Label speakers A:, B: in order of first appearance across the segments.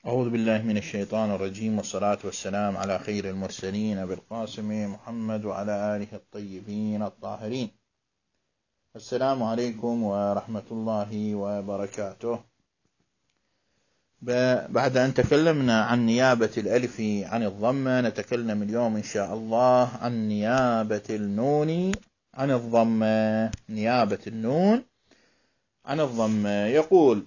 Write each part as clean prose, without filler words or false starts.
A: أعوذ بالله من الشيطان الرجيم، والصلاة والسلام على خير المرسلين أبي القاسم محمد وعلى آله الطيبين الطاهرين. السلام عليكم ورحمة الله وبركاته. بعد أن تكلمنا عن نيابة الألف عن الضمة، نتكلم اليوم إن شاء الله عن نيابة النون عن الضمة. نيابة النون عن الضمة. يقول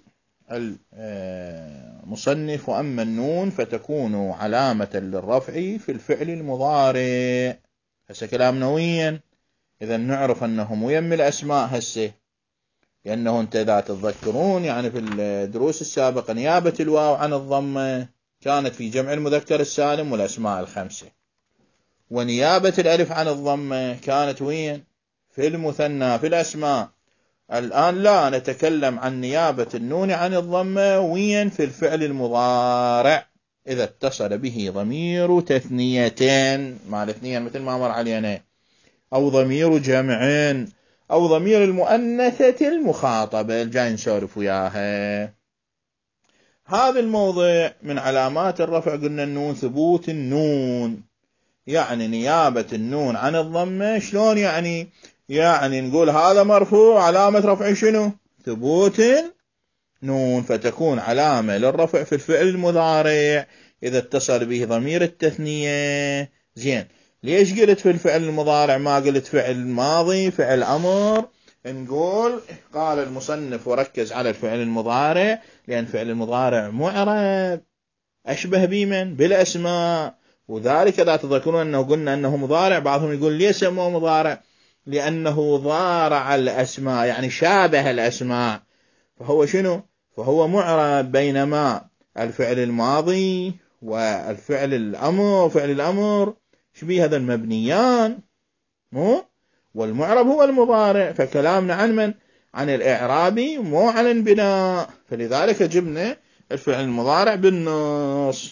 A: المصنف: وأما النون فتكون علامة للرفع في الفعل المضارع. هسه كلام نويا، إذا نعرف أنه مهم الأسماء هسه، لأنه أنت إذا تتذكرون يعني في الدروس السابقة نيابة الواو عن الضمة كانت في جمع المذكر السالم والأسماء الخمسة، ونيابة الألف عن الضمة كانت وين؟ في المثنى في الأسماء. الآن لا، نتكلم عن نيابة النون عن الضمة وين؟ في الفعل المضارع إذا اتصل به ضمير تثنيتين مع الاثنين مثل ما مر علينا، أو ضمير جمعين، أو ضمير المؤنثة المخاطبة الجاي نسولف وياها. هذا الموضع من علامات الرفع قلنا النون ثبوت النون، يعني نيابة النون عن الضمة. شلون يعني؟ يعني نقول هذا مرفوع علامة رفع شنو؟ ثبوت النون، فتكون علامة للرفع في الفعل المضارع إذا اتصل به ضمير التثنية. زين، ليش قلت في الفعل المضارع ما قلت فعل ماضي فعل أمر؟ نقول قال المصنف وركز على الفعل المضارع لأن فعل المضارع معرب أشبه بمن؟ بالأسماء. وذلك لا تذكرون أنه قلنا أنه مضارع، بعضهم يقول ليش سموه مضارع؟ لأنه ضارع الأسماء، يعني شابه الأسماء، فهو شنو؟ فهو معرب. بينما الفعل الماضي والفعل الأمر، فعل الأمر شبيه هذا المبنيان، مو؟ والمعرب هو المضارع، فكلامنا عن من؟ عن الإعرابي مو عن البناء، فلذلك جبنا الفعل المضارع بالنص.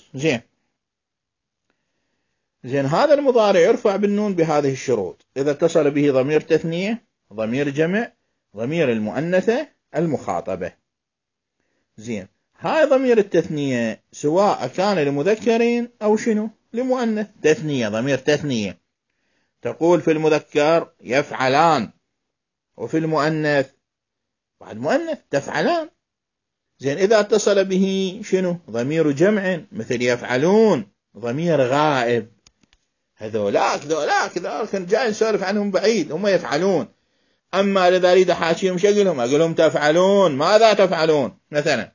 A: زين، هذا المضارع يرفع بالنون بهذه الشروط: إذا اتصل به ضمير تثنية، ضمير جمع، ضمير المؤنثة المخاطبة. زين، هاي ضمير التثنية سواء كان لمذكرين أو شنو؟ لمؤنث. تثنية، ضمير تثنية، تقول في المذكر يفعلان، وفي المؤنث بعد مؤنث تفعلان. زين، إذا اتصل به شنو؟ ضمير جمع مثل يفعلون، ضمير غائب، ذولاك كان جاي نسولف عنهم بعيد، هم يفعلون. أما إذا أريد أحاكيهم شو أقول لهم تفعلون، ماذا تفعلون مثلا.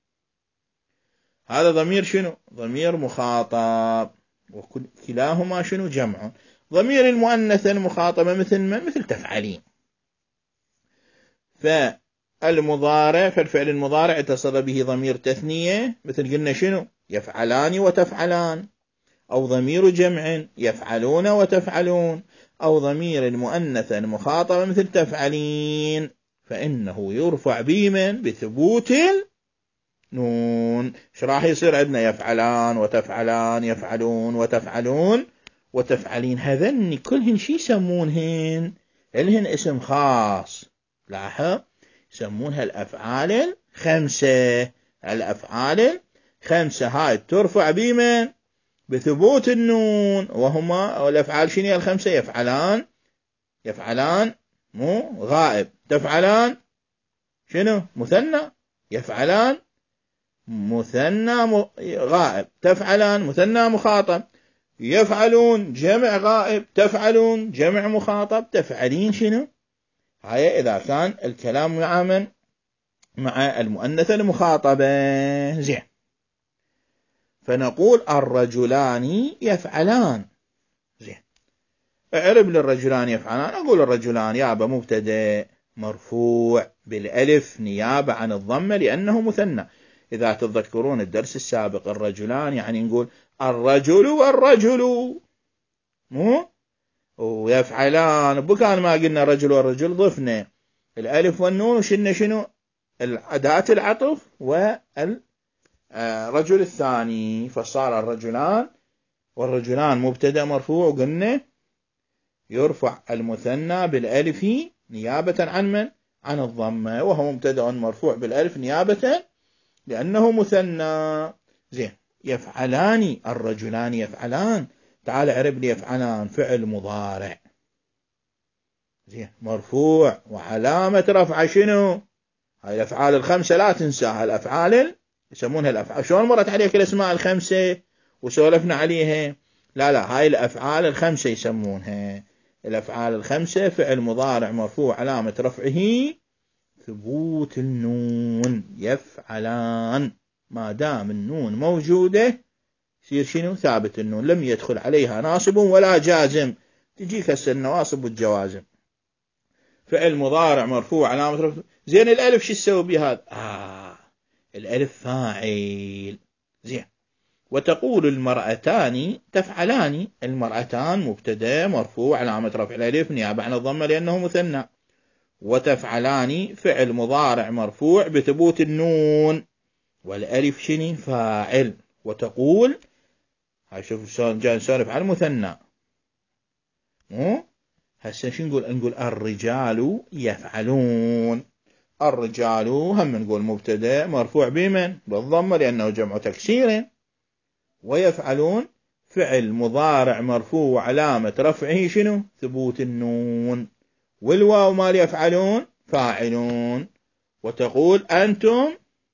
A: هذا ضمير شنو؟ ضمير مخاطب، وكلاهما شنو؟ جمع. ضمير المؤنثة المخاطبة مثل ما؟ مثل تفعلين. فالمضارع، فالفعل المضارع اتصل به ضمير تثنية مثل قلنا شنو؟ يفعلان وتفعلان، أو ضمير جمع يفعلون وتفعلون، أو ضمير المؤنثة المخاطبة مثل تفعلين، فإنه يرفع بمن؟ بثبوت النون. ايش راح يصير عندنا؟ يفعلان وتفعلان، يفعلون وتفعلون وتفعلين. هذن كلهن شي يسمونهن؟ لهن اسم خاص، لاحظ، يسمونها الأفعال الخمسة. الأفعال الخمسة هاي ترفع بمن؟ بثبوت النون. وهما الأفعال شنو الخمسة؟ يفعلان، يفعلان مو غائب، تفعلان شنو؟ مثنى، يفعلان مثنى غائب، تفعلان مثنى مخاطب، يفعلون جمع غائب، تفعلون جمع مخاطب، تفعلين شنو؟ هاي إذا كان الكلام مع من؟ مع المؤنثة المخاطبة. زين، فنقول الرجلان يفعلان. زين، اعرب للرجلان يفعلان. أقول الرجلان يابا مبتدأ مرفوع بالألف نيابة عن الضمة لأنه مثنى. إذا تتذكرون الدرس السابق الرجلان يعني نقول الرجل والرجل، مو؟ ويفعلان بكان ما قلنا رجل والرجل ضفنا الألف والنون وشلنا شنو؟ أداة العطف والرجل الثاني، فصار الرجلان والرجلان مبتدأ مرفوع، وقلنا يرفع المثنى بالألف نيابة عن من؟ عن الضمة، وهو مبتدأ مرفوع بالألف نيابة لأنه مثنى. زين. يفعلان، الرجلان يفعلان، تعال اعرب لي يفعلان فعل مضارع زين مرفوع وعلامة رفعه شنو؟ هاي الأفعال الخمسة لا تنساها، الأفعال يسمونها الأفعال. شلون مرت عليك الأسماء الخمسة وسولفنا عليها؟ لا هاي الأفعال الخمسة يسمونها. الأفعال الخمسة فعل مضارع مرفوع علامة رفعه ثبوت النون. يفعلان ما دام النون موجودة يصير شنو؟ ثابت النون، لم يدخل عليها ناصب ولا جازم. تجيك هسه النواصب والجوازم. فعل مضارع مرفوع علامة رفعه. زين الألف شو تسوي بهذا؟ الألف فاعل. زين. وتقول المرأتان تفعلان، المرأتان مبتدا مرفوع علامة رفع الألف نيابة عن الضمة لأنه مثنى. وتفعلان فعل مضارع مرفوع بثبوت النون والألف شني؟ فاعل. وتقول هاي شوف جاي نسولف على المثنى. هسه شو نقول الرجال يفعلون. الرجال هم نقول مبتدا مرفوع بمن؟ بالضمة لأنه جمع تكسير. ويفعلون فعل مضارع مرفوع علامة رفعه شنو؟ ثبوت النون. والواو مال يفعلون فاعلون. وتقول أنتم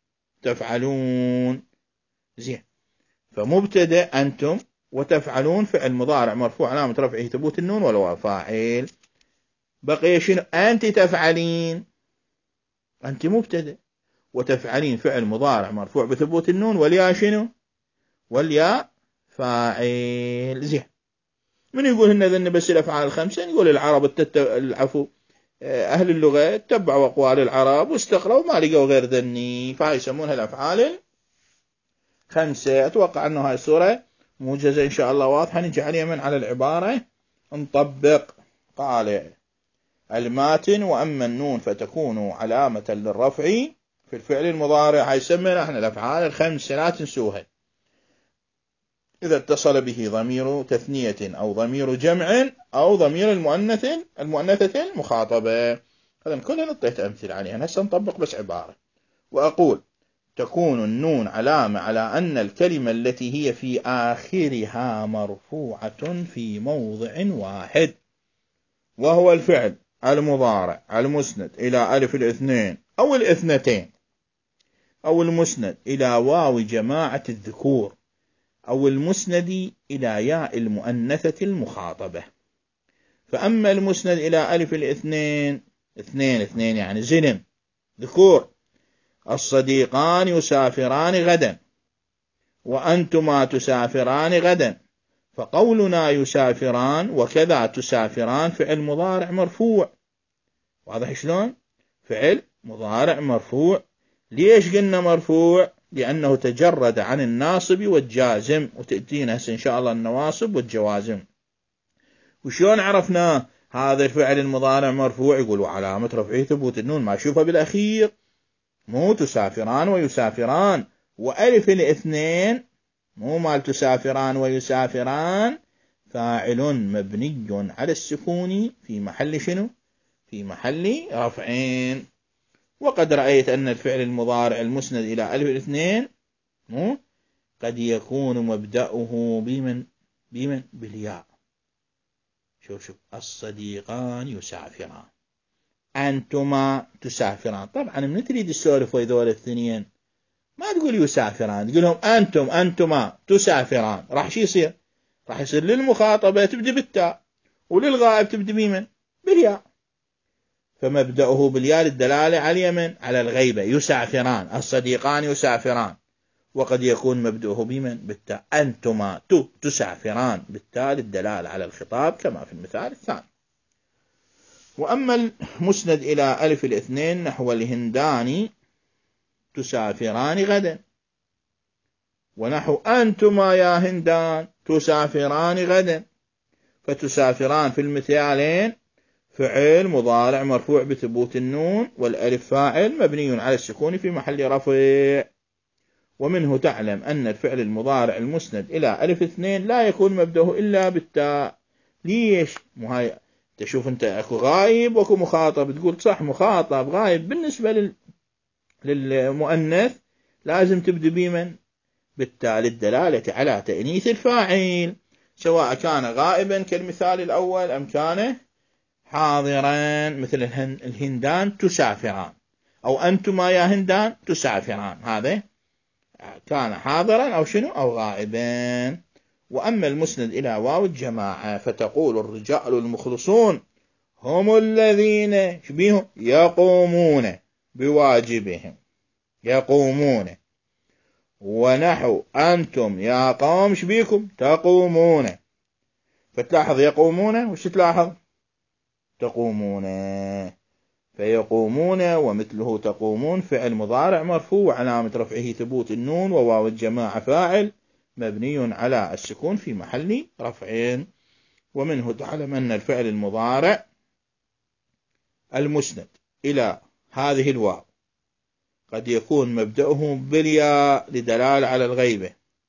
A: تفعلون. زين. فمبتدا أنتم وتفعلون فعل مضارع مرفوع علامة رفعه ثبوت النون والواو فاعل. بقي شنو؟ أنت تفعلين، أنت مبتدا وتفعلين فعل مضارع مرفوع بثبوت النون والياء شنو؟ والياء فاعل. زين. من يقول هن ذن بس الأفعال الخمسة؟ نقول العرب العفو أهل اللغة تبعوا أقوال العرب واستقروا ما لقوا غير ذني، فهي يسمونها الأفعال الخمسة. أتوقع أنه هاي الصورة موجزة إن شاء الله واضحة. نجي على من على العبارة نطبق. قال الماتن وأما النون فتكون علامة للرفع في الفعل المضارع. هاي يسمينا احنا الأفعال الخمسة لا تنسوها. إذا اتصل به ضمير تثنية أو ضمير جمع أو ضمير المؤنثة المخاطبة. هذا كلنا نطيت أمثل عليها. هسه نطبق بس عبارة. وأقول تكون النون علامة على أن الكلمة التي هي في آخرها مرفوعة في موضع واحد، وهو الفعل المضارع المسند إلى ألف الاثنين أو الاثنتين، أو المسند إلى واو جماعة الذكور، أو المسند إلى ياء المؤنثة المخاطبة. فأما المسند إلى ألف الاثنين، اثنين يعني زنم ذكور، الصديقان يسافران غدا، وأنتما تسافران غدا، فقولنا يسافران وكذا تسافران فعل مضارع مرفوع. واضح شلون؟ فعل مضارع مرفوع. ليش قلنا مرفوع؟ لأنه تجرد عن الناصب والجازم، وتأتينا إن شاء الله النواصب والجوازم. وشلون عرفنا هذا الفعل المضارع مرفوع؟ يقول وعلامة رفعه ثبوت النون، ما شوفها بالأخير، مو تسافران ويسافران، وألف الاثنين مو مال تسافران ويسافران، فاعل مبني على السكون في محل شنو؟ في محل رفعين. وقد رأيت أن الفعل المضارع المسند إلى ألف الاثنين قد يكون مبدأه بالياء. شوف الصديقان يسافران، أنتما تسافران. طبعا من تريد السولف ويذول الاثنين ما تقول يسافران، تقول لهم أنتما تسافران. راح شو يصير؟ راح يصير للمخاطبة تبدأ بالتاء، وللغائب تبدأ بالياء. فمبدأه بالياء للدلالة على اليمن على الغيبة. يسافران، الصديقان يسافران. وقد يكون مبدأه بالتاء، أنتما تسافران بالتاء للدلالة على الخطاب كما في المثال الثاني. وأما المسند إلى ألف الاثنين نحو الهندان تسافران غدا، ونحو أنتما يا هندان تسافران غدا، فتسافران في المثالين فعل مضارع مرفوع بثبوت النون والألف فاعل مبني على السكون في محل رفع. ومنه تعلم أن الفعل المضارع المسند إلى ألف اثنين لا يكون مبدأه إلا بالتاء. ليش؟ مهاي تشوف أنت أكو غائب وأكو مخاطب، تقول صح مخاطب غائب بالنسبة للمؤنث لازم تبدأ بالتاء للدلالة على تأنيث الفاعل، سواء كان غائبا كالمثال الأول أم كان حاضرا مثل الهندان تسافران، أو أنتما يا هندان تسافران، هذا كان حاضرا أو شنو أو غائبا. وأما المسند إلى واو الجماعة فتقول الرجال المخلصون هم الذين شبيهم يقومون بواجبهم، يقومون. ونحو أنتم يا قوم شبيكم تقومون، فتلاحظ يقومون وش تلاحظ تقومون، فيقومون ومثله تقومون فعل مضارع مرفوع وعلامة رفعه ثبوت النون، وواو الجماعة فاعل مبني على السكون في محل رفع. ومنه تعلم أن الفعل المضارع المسند إلى هذه الواو قد يكون مبدأه بالياء لدلالة على الغيبة،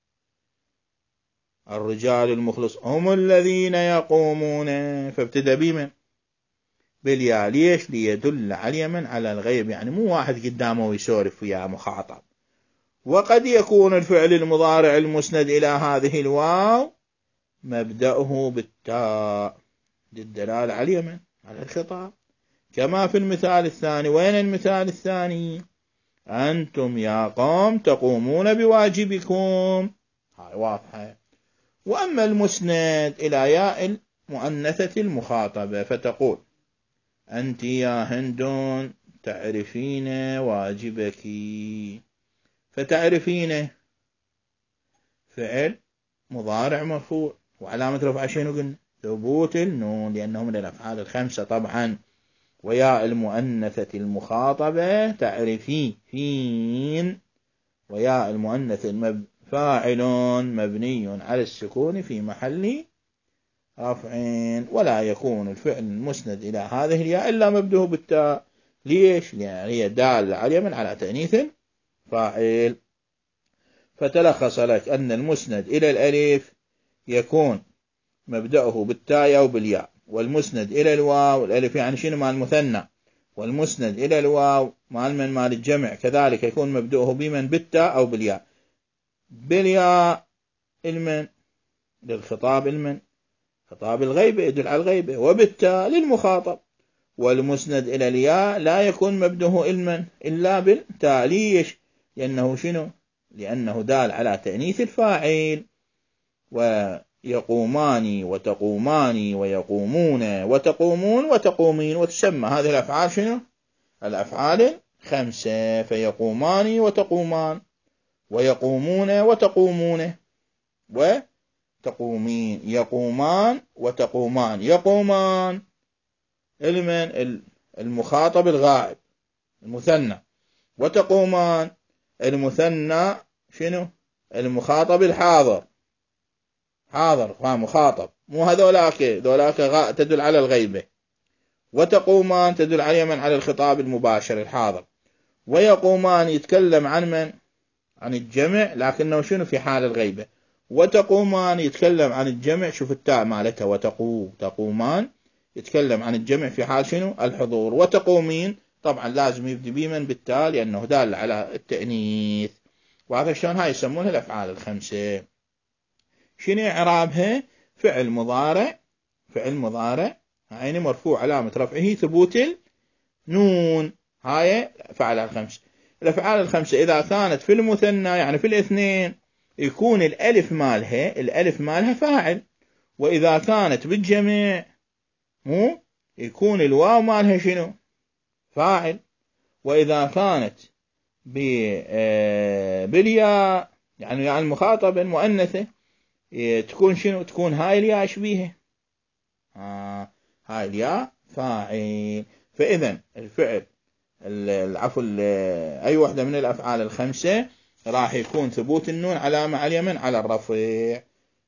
A: الرجال المخلص هم الذين يقومون، فابتدأ بمن بالياء، ليش ليدل على من على الغيب، يعني مو واحد قدامه ويسولف وياه مخاطب. وقد يكون الفعل المضارع المسند إلى هذه الواو مبدأه بالتاء للدلالة على من على الخطاب، كما في المثال الثاني. وين المثال الثاني؟ أنتم يا قوم تقومون بواجبكم، هاي واضحة. وأما المسند إلى ياء المؤنثة المخاطبة فتقول أنت يا هند تعرفين واجبك، فتعرفين فعل مضارع مرفوع وعلامة رفعه شنو قلنا ثبوت النون لأنه من الأفعال الخمسة طبعا. وياء المؤنثة المخاطبة تعرفي فين، وياء المؤنث فاعل مبني على السكون في محل رفع. ولا يكون الفعل المسند إلى هذه الياء إلا مبدوه بالتاء، ليش؟ لأن هي دالة على من على تأنيث فاعل. فتلخص لك أن المسند إلى الألف يكون مبدأه بالتاء أو بالياء، والمسند إلى الواو الألف يعني شنو مال المثنى، والمسند إلى الواو مال من مال الجمع كذلك يكون مبدأه بمن بالتاء أو بالياء. بالياء المن للخطاب، المن خطاب الغيبة يدل على الغيبة، وبالتاء للمخاطب. والمسند إلى الياء لا يكون مبدأه المن إلا بالتاء، ليش؟ لأنه شنو؟ لأنه دال على تأنيث الفاعل. ويقومان وتقومان ويقومون وتقومون وتقومين، وتسمى هذه الأفعال شنو؟ الأفعال خمسة، فيقومان وتقومان ويقومون وتقومون وتقومين، يقومان وتقومان، يقومان المخاطب الغائب المثنى، وتقومان المثنى شنو المخاطب الحاضر، حاضر مخاطب، مو هذولاك تدل على الغيبة. وتقومان تدل على من على الخطاب المباشر الحاضر. ويقومان يتكلم عن من عن الجمع لكنه شنو في حال الغيبة. وتقومان يتكلم عن الجمع، شوف التاء مالتها تقومان يتكلم عن الجمع في حال شنو الحضور. وتقومين طبعا لازم يبدي بمن بالتاء لأنه دال على التأنيث. وهذا شلون هاي يسمونها الأفعال الخمسة. شنو إعرابها؟ فعل مضارع يعني مرفوع علامة رفعه ثبوت النون، هاي أفعال الخمسة. الأفعال الخمسة إذا كانت في المثنى يعني في الاثنين يكون الألف مالها فاعل، وإذا كانت بالجميع مو يكون الواو مالها شنو فاعل، وإذا كانت بالياء يعني المخاطب المؤنثة تكون شنو تكون هاي الياء اشبيها هاي الياء فاعل. فإذا الفعل العفو أي وحدة من الأفعال الخمسة راح يكون ثبوت النون علامة على اليمن على الرفع.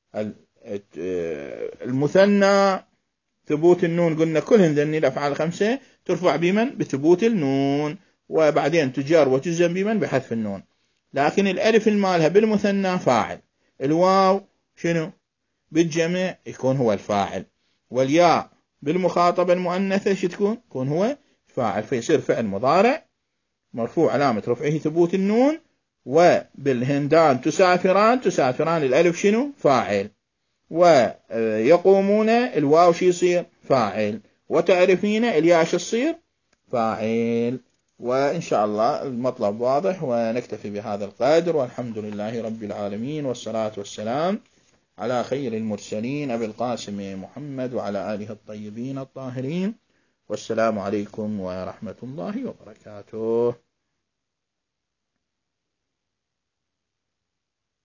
A: المثنى ثبوت النون قلنا كلهن ذني الأفعال الخمسة ترفع بمن بثبوت النون، وبعدين تجار وتجزم بمن بحذف النون. لكن الألف المالها بالمثنى فاعل، الواو شنو بالجمع يكون هو الفاعل، والياء بالمخاطبة المؤنثة تكون هو فاعل، فيصير فعل مضارع مرفوع علامة رفعه ثبوت النون، وبالهندان تسافران، تسافران الألف شنو؟ فاعل. ويقومون الواو شي يصير؟ فاعل. وتعرفين الياء شو تصير؟ فاعل. وإن شاء الله المطلب واضح، ونكتفي بهذا القدر، والحمد لله رب العالمين، والصلاة والسلام على خير المرسلين أبي القاسم محمد وعلى آله الطيبين الطاهرين، والسلام عليكم ورحمة الله وبركاته.